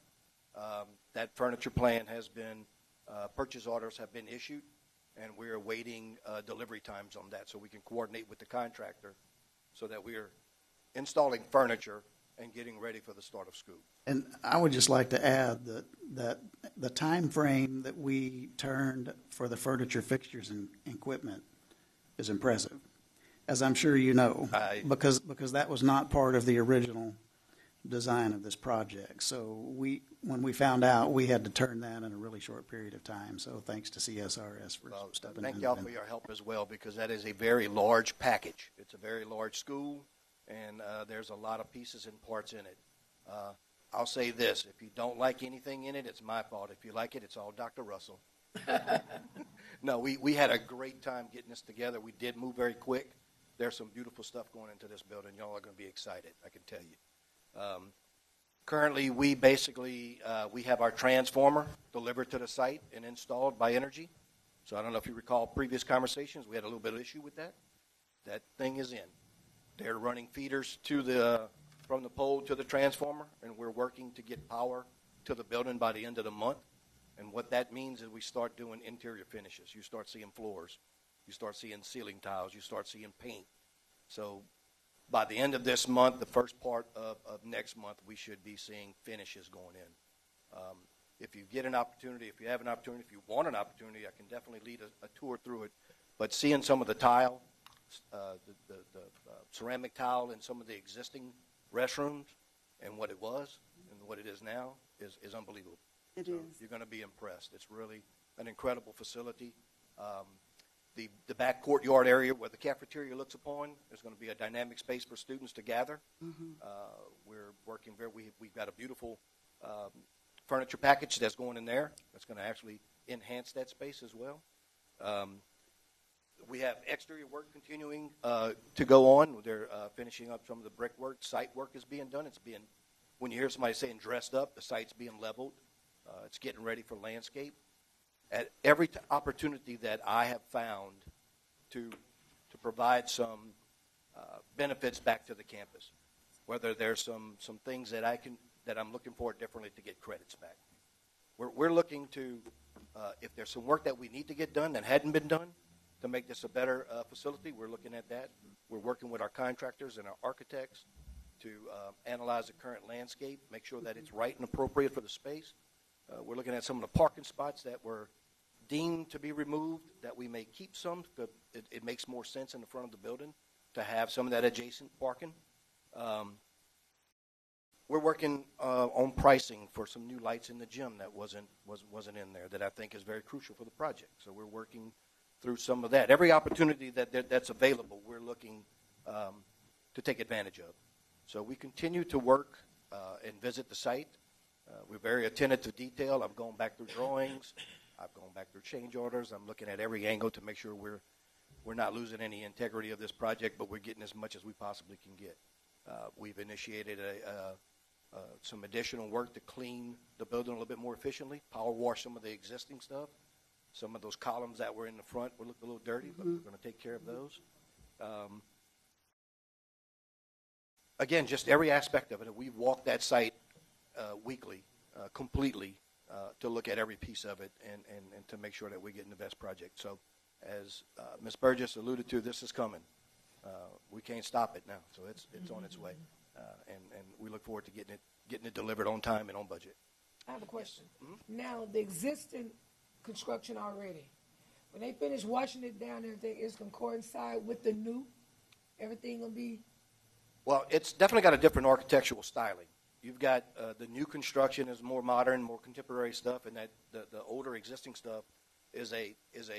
That furniture plan has been, purchase orders have been issued, and we're awaiting delivery times on that so we can coordinate with the contractor so that we're installing furniture and getting ready for the start of school. And I would just like to add that the time frame that we turned for the furniture, fixtures, and equipment is impressive, as I'm sure you know, because that was not part of the original design of this project. So when we found out, we had to turn that in a really short period of time. So thanks to CSRS for stepping in. Thank y'all for your help as well, because that is a very large package. It's a very large school, and there's a lot of pieces and parts in it. I'll say this, if you don't like anything in it, it's my fault. If you like it, it's all Dr. Russell. No, we had a great time getting this together. We did move very quick. There's some beautiful stuff going into this building. Y'all are going to be excited, I can tell you. Currently, we basically, we have our transformer delivered to the site and installed by Energy. So I don't know if you recall previous conversations. We had a little bit of issue with that. That thing is in. They're running feeders from the pole to the transformer, and we're working to get power to the building by the end of the month. And what that means is we start doing interior finishes. You start seeing floors. You start seeing ceiling tiles. You start seeing paint. So by the end of this month, the first part of next month, we should be seeing finishes going in. If you get an opportunity, if you have an opportunity, if you want an opportunity, I can definitely lead a tour through it. But seeing some of the tile, the ceramic tile in some of the existing restrooms and what it was and what it is now is unbelievable. It so is. You're going to be impressed. It's really an incredible facility. The back courtyard area where the cafeteria looks upon is going to be a dynamic space for students to gather. Mm-hmm. We're working we've got a beautiful furniture package that's going in there that's going to actually enhance that space as well. We have exterior work continuing to go on. They're finishing up some of the brickwork. Site work is being done. When you hear somebody saying dressed up, the site's being leveled. It's getting ready for landscape. At every opportunity that I have found to provide some benefits back to the campus, whether there's some things that I'm looking for differently to get credits back. We're looking to, if there's some work that we need to get done that hadn't been done to make this a better facility, we're looking at that. We're working with our contractors and our architects to analyze the current landscape, make sure that it's right and appropriate for the space. We're looking at some of the parking spots that were deemed to be removed, that we may keep some because it makes more sense in the front of the building to have some of that adjacent parking. We're working on pricing for some new lights in the gym that wasn't in there that I think is very crucial for the project. So we're working through some of that. Every opportunity that's available, we're looking to take advantage of. So we continue to work and visit the site. We're very attentive to detail. I'm going back through drawings. I've gone back through change orders. I'm looking at every angle to make sure we're not losing any integrity of this project, but we're getting as much as we possibly can get. We've initiated some additional work to clean the building a little bit more efficiently, power wash some of the existing stuff. Some of those columns that were in the front will look a little dirty, but we're going to take care of those. Again, just every aspect of it. We've walked that site weekly, completely, to look at every piece of it and to make sure that we're getting the best project. So as Ms. Burgess alluded to, this is coming. We can't stop it now, so it's on its way. And we look forward to getting it delivered on time and on budget. I have a question. Now, the existing construction already, when they finish washing it down, everything is going to coincide with the new? Everything going to be? Well, it's definitely got a different architectural styling. You've got the new construction is more modern, more contemporary stuff, and that the older existing stuff is a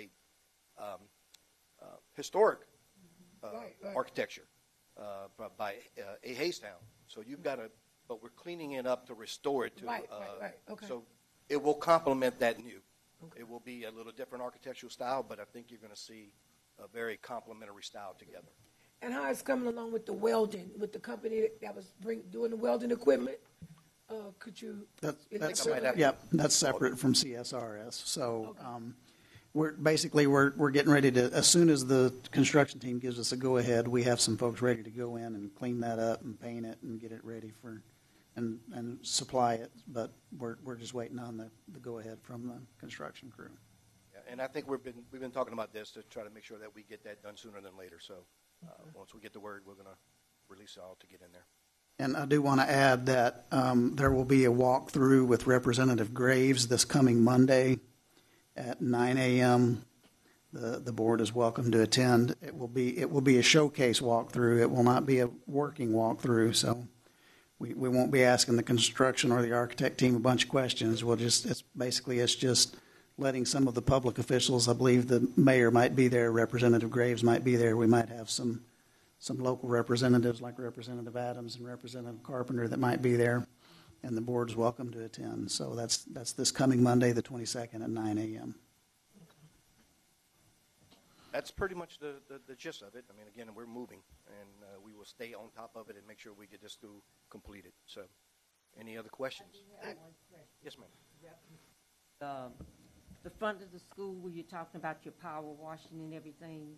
historic architecture by A. Haystown. So you've got but we're cleaning it up to restore it to. Okay. So it will complement that new. Okay. It will be a little different architectural style, but I think you're going to see a very complementary style together. And how it's coming along with the welding, with the company that was doing the welding equipment? Could you? That's separate from CSRS. So we're getting ready to, as soon as the construction team gives us a go-ahead, we have some folks ready to go in and clean that up and paint it and get it ready for, and supply it. But we're just waiting on the go-ahead from the construction crew. Yeah, and I think we've been talking about this to try to make sure that we get that done sooner than later. So once we get the word, we're going to release it all to get in there. And I do want to add that there will be a walkthrough with Representative Graves this coming Monday at 9 a.m. The board is welcome to attend. It will be a showcase walkthrough. It will not be a working walkthrough. So we won't be asking the construction or the architect team a bunch of questions. It's just letting some of the public officials. I believe the mayor might be there. Representative Graves might be there. We might have some local representatives like Representative Adams and Representative Carpenter that might be there, and the board is welcome to attend. So that's this coming Monday, the 22nd at 9 a.m. That's pretty much the gist of it. I mean, again, we're moving, and we will stay on top of it and make sure we get this through completed. So any other questions? Yes, ma'am. The front of the school where you're talking about your power washing and everything,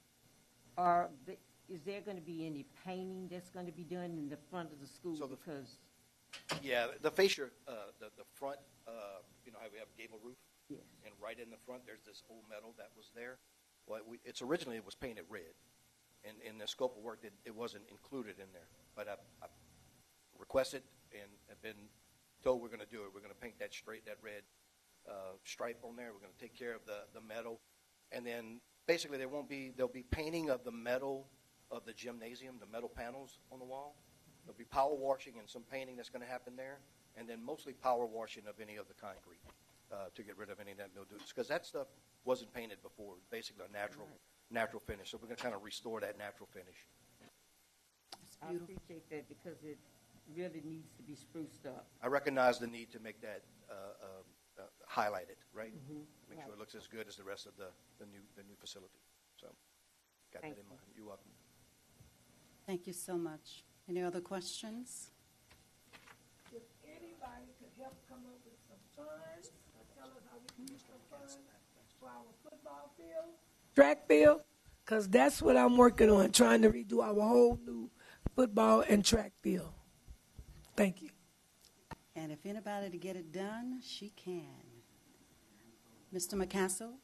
is there going to be any painting that's going to be done in the front of the school? Yeah, the fascia, the front, how we have a gable roof? Yes. And right in the front, there's this old metal that was there. Well, it was painted red. And in the scope of work, it wasn't included in there. But I requested and have been told we're going to do it. We're going to paint that red stripe on there. We're going to take care of the metal. And then basically there'll be painting of the metal of the gymnasium, the metal panels on the wall. There'll be power washing and some painting that's going to happen there, and then mostly power washing of any of the concrete to get rid of any of that mildew. Because that stuff wasn't painted before. It was basically a natural finish. So we're going to kind of restore that natural finish. I appreciate that because it really needs to be spruced up. I recognize the need to make that highlighted, right? Mm-hmm. Make sure it looks as good as the rest of the new facility. So got that in mind. You're welcome. Thank you so much. Any other questions? If anybody could help come up with some funds, or tell us how we can use some funds for our football field, track field, because that's what I'm working on, trying to redo our whole new football and track field. Thank you. And if anybody to get it done, she can. Mr. McCassell?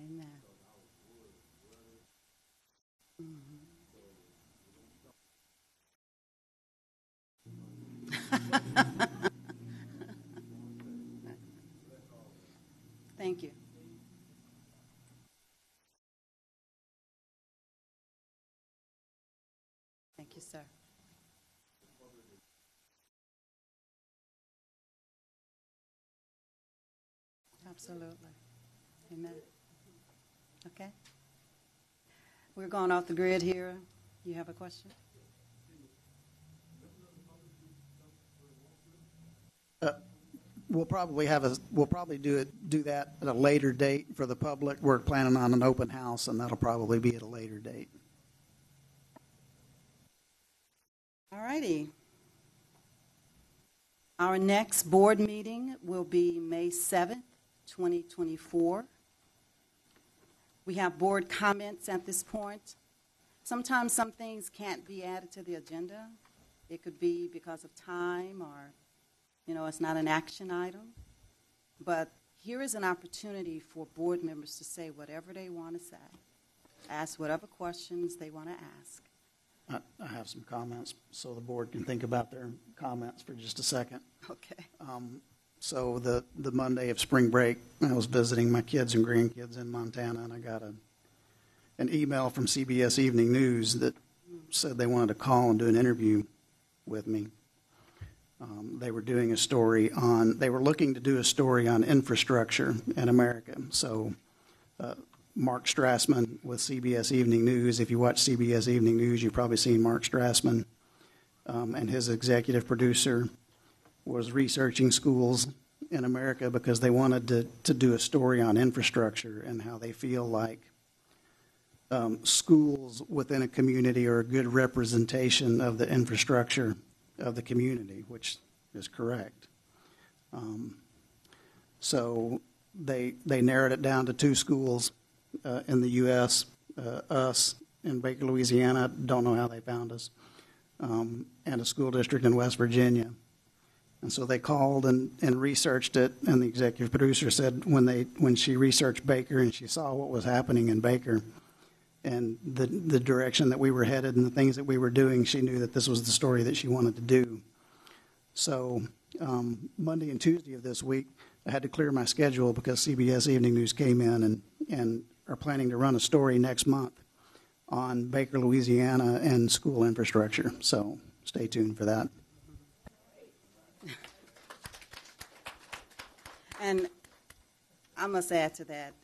Amen. Thank you. Thank you, sir. Absolutely. Amen. Okay. We're going off the grid here. You have a question? We'll probably do that at a later date for the public. We're planning on an open house, and that'll probably be at a later date. All righty. Our next board meeting will be May 7th, 2024. We have board comments at this point. Sometimes some things can't be added to the agenda. It could be because of time or, it's not an action item. But here is an opportunity for board members to say whatever they want to say, ask whatever questions they want to ask. I have some comments, so the board can think about their comments for just a second. Okay. So the Monday of spring break, I was visiting my kids and grandkids in Montana, and I got an email from CBS Evening News that said they wanted to call and do an interview with me. They were looking to do a story on infrastructure in America. So Mark Strassman with CBS Evening News. If you watch CBS Evening News, you've probably seen Mark Strassman, and his executive producer was researching schools in America because they wanted to do a story on infrastructure and how they feel like schools within a community are a good representation of the infrastructure of the community, which is correct. So they narrowed it down to 2 schools in the U.S., us in Baker, Louisiana, don't know how they found us, and a school district in West Virginia. And so they called and researched it, and the executive producer said when she researched Baker and she saw what was happening in Baker and the direction that we were headed and the things that we were doing, she knew that this was the story that she wanted to do. So Monday and Tuesday of this week, I had to clear my schedule because CBS Evening News came in and are planning to run a story next month on Baker, Louisiana, and school infrastructure. So stay tuned for that. And I must add to that,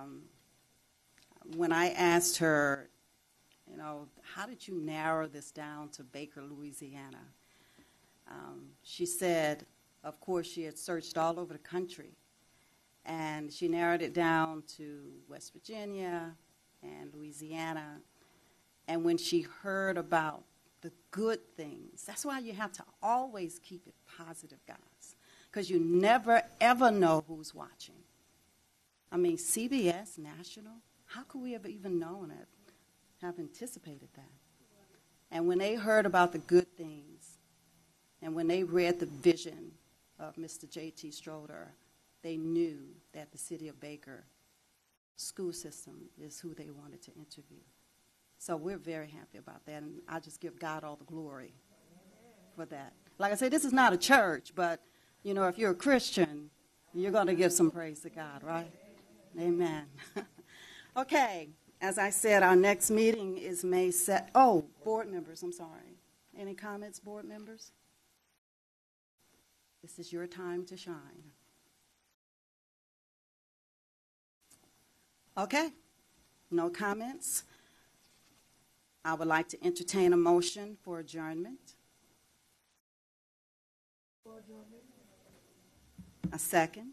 when I asked her, how did you narrow this down to Baker, Louisiana? She said, of course, she had searched all over the country, and she narrowed it down to West Virginia and Louisiana. And when she heard about the good things, that's why you have to always keep it positive, guys, because you never, ever know who's watching. I mean, CBS National, how could we have even known it, have anticipated that? And when they heard about the good things, and when they read the vision of Mr. J.T. Stroder, they knew that the city of Baker school system is who they wanted to interview. So we're very happy about that, and I just give God all the glory for that. Like I said, this is not a church, but, if you're a Christian, you're going to give some praise to God, right? Amen. Okay, as I said, our next meeting is May 7th. Oh, board members, I'm sorry. Any comments, board members? This is your time to shine. Okay, no comments. I would like to entertain a motion for adjournment. A second.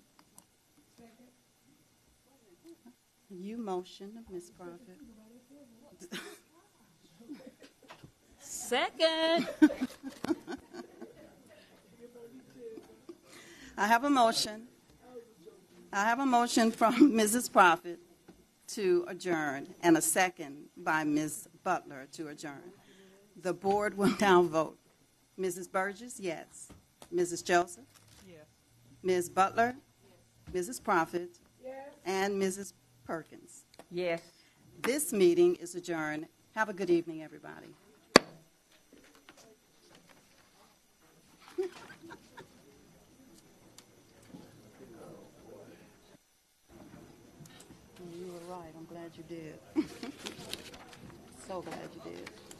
You motion, Ms. Prophet. Second. I have a motion. I have a motion from Mrs. Prophet to adjourn and a second by Ms. Butler to adjourn. The board will now vote. Mrs. Burgess, yes. Mrs. Joseph? Yes. Ms. Butler? Yes. Mrs. Prophet? Yes. And Mrs. Perkins. Yes. This meeting is adjourned. Have a good evening, everybody. You were right. I'm glad you did. So glad you did.